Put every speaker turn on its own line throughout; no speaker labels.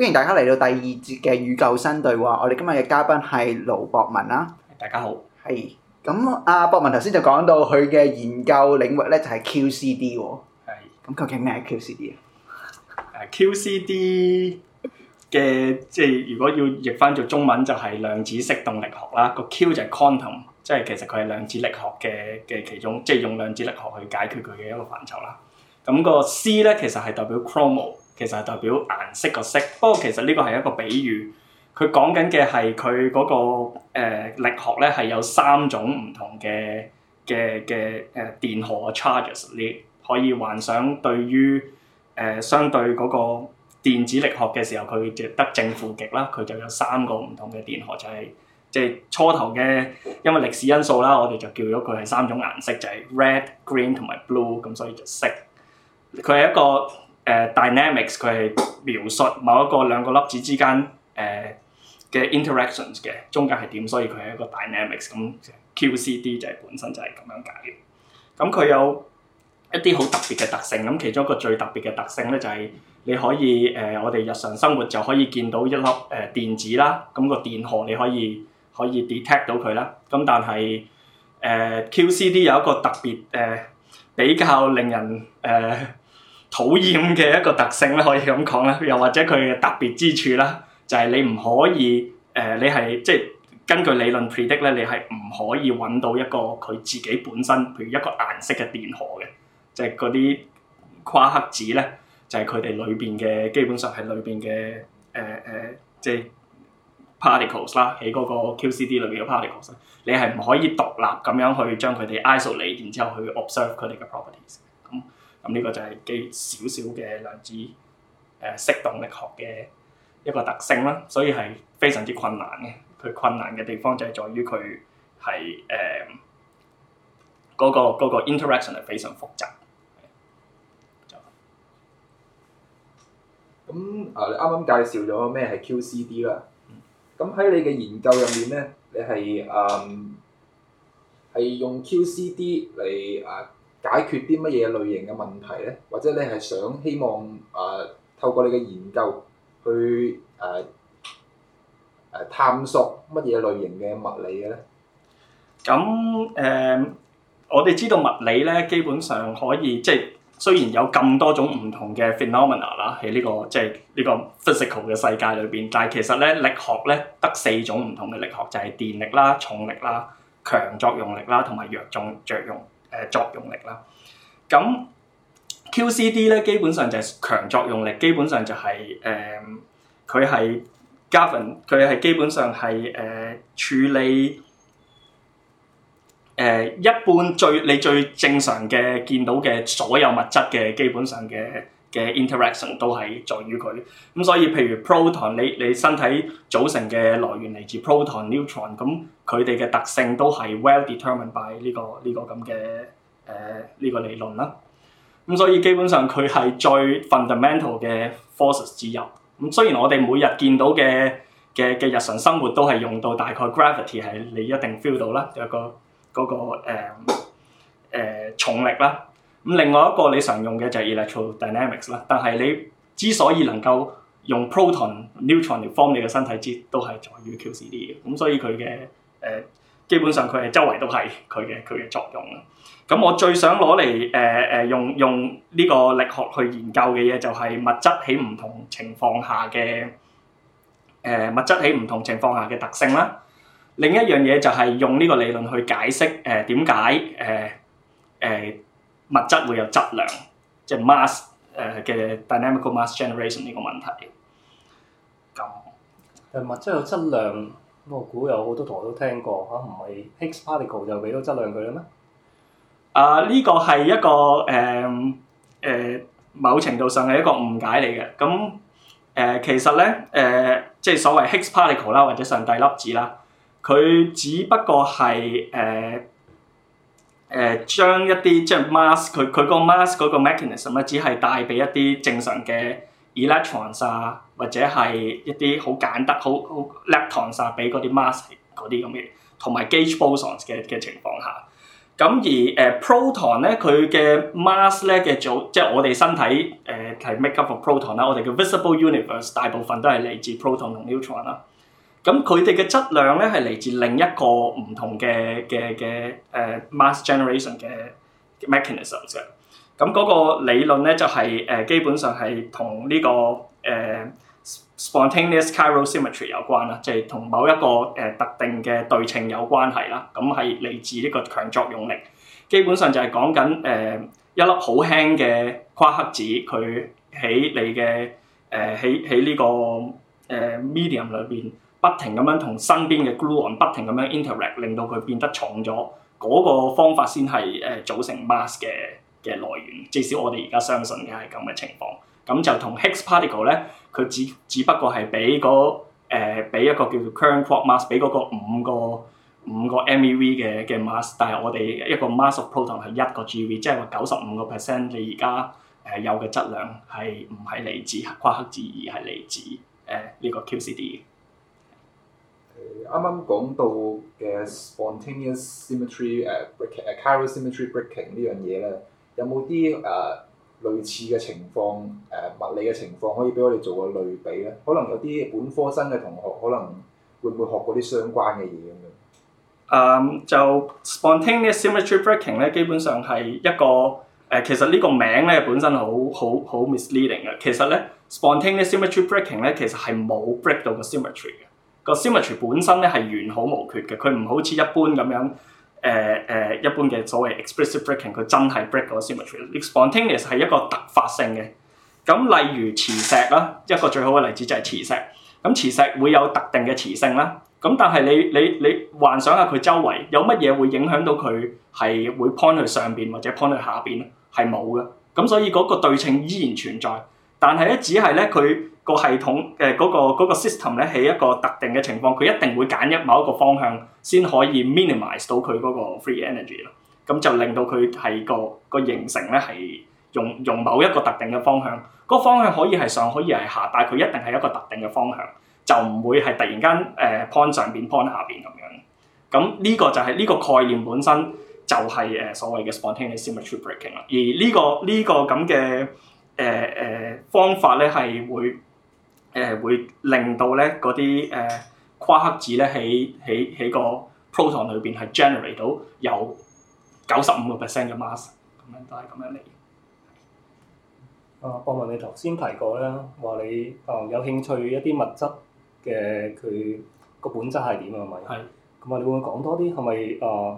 歡迎大家嚟到第二節嘅與舊生對話。我哋今日嘅嘉賓係盧博文啦。
大家好。
係咁，阿博文頭先就講到佢嘅研究領域咧就係 QCD 喎。咁究竟咩係 QCD 啊
？QCD 嘅即係如果要譯翻做中文就係量子色動力學啦。個 Q 就係 quantum， 即係其實佢係量子力學嘅其中，即係用量子力學去解決佢嘅一個範疇啦。咁個 C 咧其實係代表 chromo， 其實係代表顏色個色。不過其實呢個係一個比喻，佢講緊嘅係佢嗰個力學咧係有3種唔同嘅電荷嘅 charges。你可以幻想對於相對嗰個電子力學嘅時候，佢就得正負極啦，佢就有3個唔同嘅電荷，就係即係初頭嘅，因為歷史因素啦，我哋就叫咗佢係3種顏色，就係 red、green 同埋 blue， 咁所以就色。佢係一個dynamics， 佢係描述某一個兩個粒子之間嘅 interactions 嘅，中間係點，所以佢係一個 dynamics。咁 QCD 就係本身就係咁樣解嘅。咁佢有一啲好特別嘅特性，咁其中一個最特別嘅特性咧就係你可以我哋日常生活就可以見到一粒電子啦，咁個電荷你可以 detect 到佢啦。咁但係QCD 有一個特別比較令人討厭嘅一個特性咧，可以咁講啦，又或者佢嘅特別之處啦，就係你唔可以你係即係根據理論 predict 咧，你係唔可以揾到一個佢自己本身，譬如一個顏色嘅電荷嘅，即係嗰啲夸克子咧，就係佢哋裏邊嘅基本上係裏邊嘅即係 particles 啦，喺嗰個 QCD 裏邊嘅 particles， 你係唔可以獨立咁樣去將佢哋 isolate， 然之後去 observe 佢哋嘅 properties。咁呢個就係少少嘅量子色動力學嘅一個特性啦，所以係非常之困難嘅。佢困難嘅地方就係在於佢係嗰個 interaction 係非常複雜。
咁你啱啱介紹咗咩係 QCD 啦。咁喺你嘅研究入面咧，你係用 QCD 嚟解決啲乜嘢類型嘅問題咧？或者你係希望透過你嘅研究去探索乜嘢類型嘅物理嘅咧？
咁我哋知道物理咧，基本上可以即係雖然有咁多種唔同嘅 phenomena 啦，喺呢個即係呢個 physical 嘅世界裏邊，但係其實咧力學咧得4種唔同嘅力學，就係電力啦、重力啦、強作用力啦，同埋弱作用力啦。咁 QCD 咧基本上就係強作用力，基本上就係佢係 govern， 佢係基本上係處理一般你最正常嘅見到嘅所有物質嘅基本上嘅 interaction 都係在於佢。咁所以譬如 proton， 你身體組成嘅來源嚟自 proton、neutron， 咁佢哋嘅特性都係 well determined by 呢個咁嘅呢個理論啦。咁所以基本上佢係最 fundamental 嘅 forces 之一。咁雖然我哋每日見到嘅日常生活都係用到大概 gravity 係你一定 feel 到啦，有個嗰個重力啦。咁另外一個你常用嘅就係 electrodynamics 啦。但係你之所以能夠用 proton、neutron 嚟 form 你嘅身體之，都係在於 QCD 嘅。咁所以佢嘅基本上佢係周圍都係佢嘅作用啦。咁我最想攞嚟用呢個力學去研究嘅嘢就係物質喺唔同情況下嘅特性啦。另一樣嘢就係用呢個理論去解釋點解物質會有質量，即係 mass 嘅 dynamical mass generation 呢個問題。
咁物質有質量，我估有好多同學都聽過嚇，唔係 Higgs particle 就俾到質量佢啦咩？
呢個係一個某程度上係一個誤解嚟嘅。咁其實咧即係所謂 Higgs particle 啦，或者上帝粒子啦，佢只不過係將一啲即係 mass， 佢個 mass 嗰個 mechanism 咧，只係帶俾一啲正常嘅 electrons 啊，或者係一啲好簡單好 leptons 啊，俾嗰啲 mass 嗰啲咁嘅，同埋 gauge bosons 嘅情況下。 咁而proton 咧，佢嘅 mass 咧嘅組，即係我哋身體係 make up of proton 啦，我哋嘅 visible universe 大部分都係嚟自 proton 同 neutron 啦。咁佢哋嘅質量咧係嚟自另一個唔同嘅mass generation 嘅 mechanisms 嘅。咁嗰個理論咧就係基本上係同呢個spontaneous chiral symmetry 有關啦，即係同某一個特定嘅對稱有關係啦。咁係嚟自呢個強作用力，基本上就係講緊一粒好輕嘅夸克子，佢喺你嘅喺呢個medium 裏邊不停咁樣同身邊嘅 gluon 不停咁樣 interact， 令到佢變得重咗。嗰個方法先係組成 mass 嘅來源，至少我哋而家相信嘅係咁嘅情況。咁就同 Higgs particle 咧，佢只不過係俾一個叫做 current quark mass， 俾嗰個五個 MeV 嘅 mass， 但係我哋一個 mass of proton 係1個 GeV， 即係話95%你而家有嘅質量係唔係嚟自夸克子，而係嚟自呢個 QCD。
啱啱講到嘅 spontaneous symmetry chiral symmetry breaking 呢樣嘢咧，有冇啲類似嘅情況物理嘅情況可以俾我哋做個類比咧？可能有啲本科生嘅同學可能會唔會學過啲相關嘅嘢咁樣？
就 spontaneous symmetry breaking 咧，基本上係一個其實呢個名咧本身好 misleading 嘅。其實咧 spontaneous symmetry breaking 咧其實係冇 break 到個 symmetry 嘅。個 symmetry 本身咧係完好無缺嘅，佢唔好似一般咁樣一般嘅所謂 explicit breaking， 佢真係 break 個 symmetry。spontaneous 係一個突發性嘅。咁例如磁石啦，一個最好嘅例子就係磁石。咁磁石會有特定嘅磁性啦。咁但係你幻想下佢周圍有乜嘢會影響到佢係會 point 去上邊或者 point 去下邊咧？係冇嘅。咁所以嗰個對稱依然存在，但係咧只係咧佢個系統嗰個 system 咧喺一個特定嘅情況，佢一定會揀某一個方向先可以 minimize 到佢嗰個 free energy 咯。咁就令到佢係個形成咧係用某一個特定嘅方向，嗰個方向可以係上可以係下，但係佢一定係一個特定嘅方向，就唔會係突然間point 上邊 point 下邊咁樣。咁呢個就係呢個概念本身就係所謂嘅 spontaneous symmetry breaking 啦。而呢個咁嘅方法咧係會令到咧嗰啲夸克子咧喺個 proton 裏邊係 generate 到有95% 嘅 mass， 咁樣都係咁樣嚟。
博文你頭先提過咧，話你有興趣一啲物質嘅佢個本質係點啊？係咪？係。咁你會唔會講多啲？係咪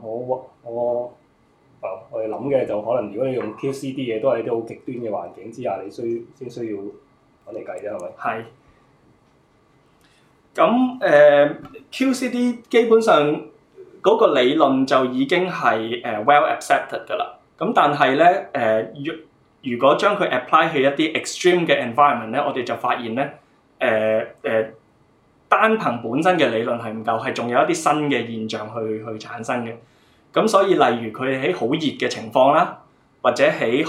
我哋諗嘅就可能如果你用 QCD 嘅都係啲好極端嘅環境之下，你先需要揾嚟計啫，係咪？係。
咁QCD 基本上嗰個理論就已經係well accepted 㗎啦。咁但係咧如果將佢 apply 去一啲 extreme 嘅 environment 咧，我哋就發現咧單憑本身嘅理論係唔夠，係仲有一啲新嘅現象去產生嘅。咁所以例如佢喺好熱嘅情況啦，或者喺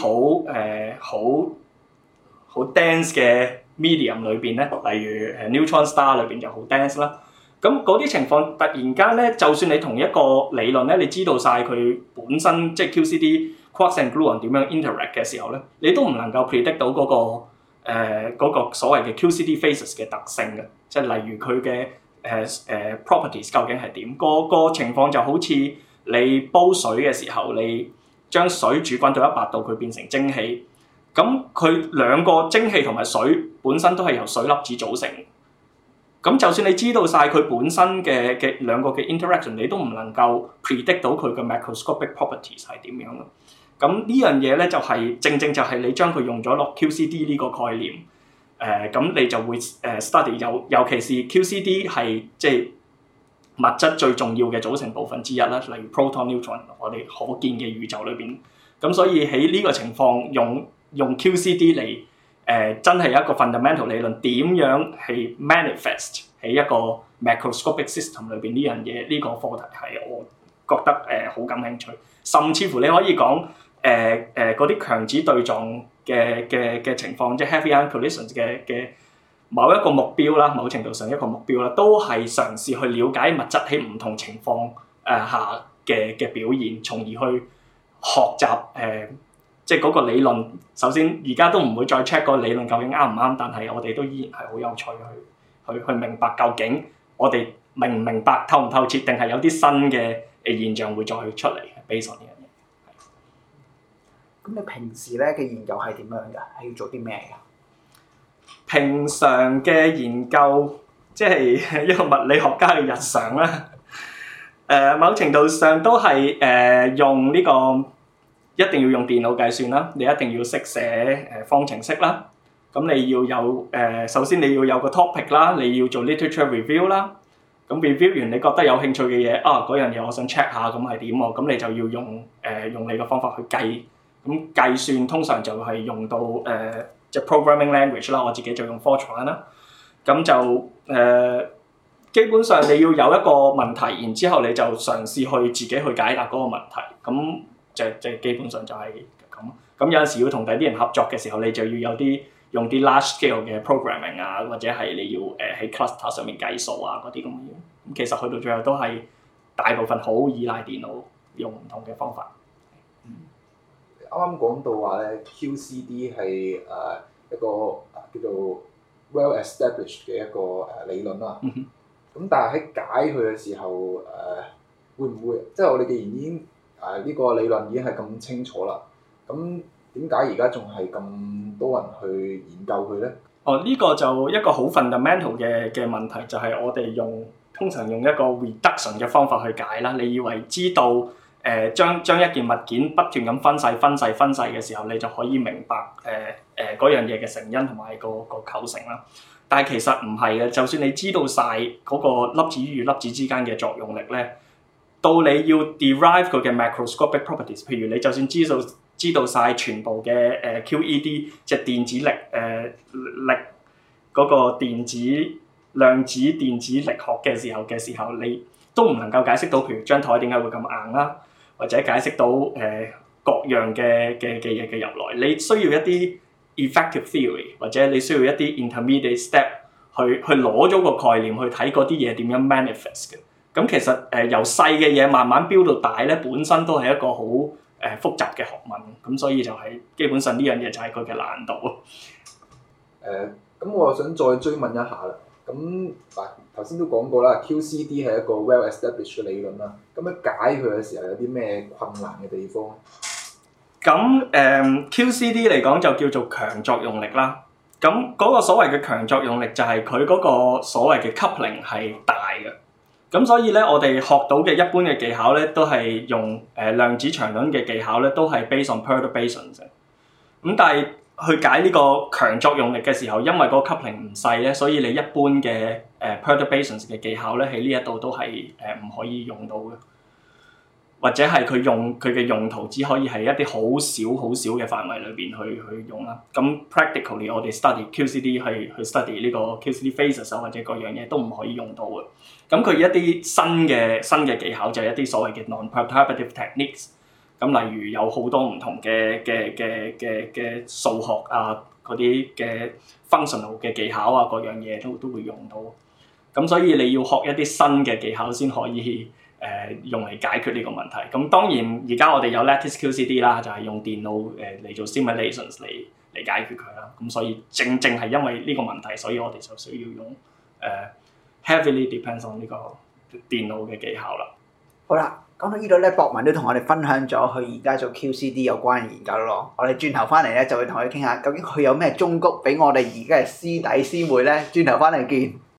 好 dense 嘅 medium 裏邊咧，例如neutron star 裏邊就好 dense 啦。咁嗰啲情況突然間咧，就算你同一個理論咧，你知道晒佢本身即係 QCD quarks and gluon 點樣 interact 嘅時候咧，你都唔能夠 predict 到嗰個所謂嘅 QCD phases 嘅特性嘅，即係例如佢嘅properties 究竟係點？個情況就好似你煲水嘅時候，你將水煮滾到100度，佢變成蒸汽。咁佢兩個蒸汽同埋水本身都係由水粒子組成。咁就算你知道晒佢本身嘅兩個嘅 interaction， 你都唔能夠 predict 到佢嘅 macroscopic properties 係點樣咯。咁呢樣嘢咧就係正就係你將佢用咗落 QCD 呢個概念，咁你就會study 尤其是 QCD 係即係物質最重要嘅組成部分之一啦，例如 proton、neutron， 我哋可見嘅宇宙裏邊。咁所以喺呢個情況用 QCD 嚟真係一個 fundamental 理論，點樣係 manifest 喺一個 macroscopic system 裏邊呢樣嘢？呢個課題係我覺得好感興趣，甚至乎你可以講嗰啲強子對撞嘅情況，即係 heavy ion collisions 嘅某一個目標啦，某程度上一個目標啦，都係嘗試去了解物質喺唔同情況下嘅表現，從而去學習即係嗰個理論。首先而家都唔會再 check 個理論究竟啱唔啱，但係我哋都依然係好有趣去明白究竟我哋明唔明白透唔透徹，定係有啲新嘅現象會再出嚟 based on 呢樣嘢。
咁你平時咧嘅研究係點樣㗎？係要做啲咩㗎？
平常嘅研究即係一個物理學家嘅日常啦。某程度上都係用呢個一定要用電腦計算啦，你一定要識寫方程式啦。咁你要有首先你要有個 topic 啦，你要做 literature review 啦。咁 review 完你覺得有興趣嘅嘢嗰樣嘢我想 check 下，咁係點喎？咁你就要用你個方法去計。咁計算通常就係用到即係 programming language 啦，我自己就用 Fortran 啦。咁就基本上你要有一個問題，然之後你就嘗試去自己去解答嗰個問題。咁即基本上就係咁。咁有陣時要同第啲人合作嘅時候，你就要有啲用啲 large scale 嘅 programming 啊，或者係你要喺 cluster 上面計數啊嗰啲咁嘅嘢。咁其實去到最後都係大部分好依賴電腦，用唔同嘅方法。
啱啱講到話咧 QCD 係一個叫做 well established 嘅一個理論啦。咁但係喺解佢嘅時候會唔會即係我哋既然已經呢個理論已經係咁清楚啦，咁點解而家仲係咁多人去研究佢咧？
呢個就一個好 fundamental 嘅問題，就係我哋通常用一個 reduction 嘅方法去解啦。你以為知道將一件物件不斷咁分細嘅時候，你就可以明白嗰樣嘢嘅成因同埋個構成啦。但係其實唔係嘅，就算你知道晒嗰個粒子與粒子之間嘅作用力咧，到你要 derive 佢嘅 macroscopic properties， 譬如你就算知道晒全部嘅QED 即係電子力嗰個量子電子力學嘅時候，你都唔能夠解釋到，譬如張台點解會咁硬啦，或者解釋到各樣嘅嘢嘅由來。你需要一啲 effective theory， 或者你需要一啲 intermediate step 去攞咗個概念去睇嗰啲嘢點樣 manifest 嘅。咁其實由細嘅嘢慢慢飆到大咧，本身都係一個好複雜嘅學問。咁所以就係基本上呢樣嘢就係佢嘅難度。
咁我想再追問一下啦。咁頭先都講過啦 ，QCD 係一個 well established 嘅理論啦。咁樣解佢嘅時候有啲咩困難嘅地方？
咁QCD 嚟講就叫做強作用力啦。咁嗰個所謂嘅強作用力就係佢嗰個所謂嘅 coupling 係大嘅。咁所以咧，我哋學到嘅一般嘅技巧咧，都係用量子場論嘅技巧咧，都係 based on perturbations 嘅。咁但係去解呢個強作用力嘅時候，因為個 coupling 唔細咧，所以你一般嘅perturbations 嘅技巧咧，喺呢一度都係唔可以用到嘅，或者係佢嘅用途只可以係一啲好少嘅範圍裏邊去用啦。咁 practically 我哋 study QCD 去 study 呢個 QCD phases 或者各樣嘢都唔可以用到嘅。咁佢一啲新嘅技巧就係一啲所謂嘅 non-perturbative techniques。咁例如有好多唔同嘅數學啊，嗰啲嘅 functional 嘅技巧啊，各樣嘢都會用到。咁所以你要學一啲新嘅技巧先可以用嚟解決呢個問題。咁當然而家我哋有 lattice QCD 啦，就係用電腦嚟做 simulations 嚟解決佢啦。咁所以正係因為呢個問題，所以我哋就需要用heavily depends on 呢個電腦嘅技巧啦。
好啦，講到呢度咧，博文都同我哋分享咗佢而家做 QCD 有關嘅研究咯。我哋轉頭翻嚟咧，就會同佢傾下究竟佢有咩忠告俾我哋而家嘅師弟師妹咧。轉頭翻嚟見。